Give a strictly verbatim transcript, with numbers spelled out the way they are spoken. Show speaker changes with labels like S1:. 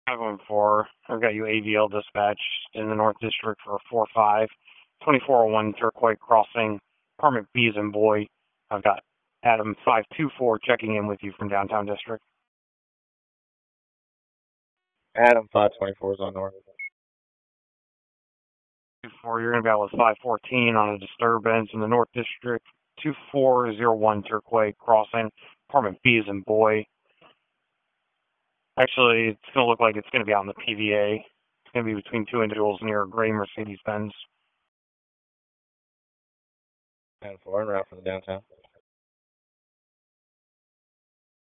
S1: five one four. I've got you A V L dispatch in the North District for four five. twenty-four oh one Turquoise Crossing. Apartment B is in Boy. I've got Adam five two four checking in with you from Downtown District.
S2: Adam five twenty-four is on North.
S1: two four, you're going to be out with five fourteen on a disturbance in the North District. two four oh one Turquoise Crossing. Apartment B is in Boy. Actually, it's going to look like it's going to be out in the P V A. It's going to be between two individuals near a gray Mercedes-Benz.
S2: ten four, and route for the downtown.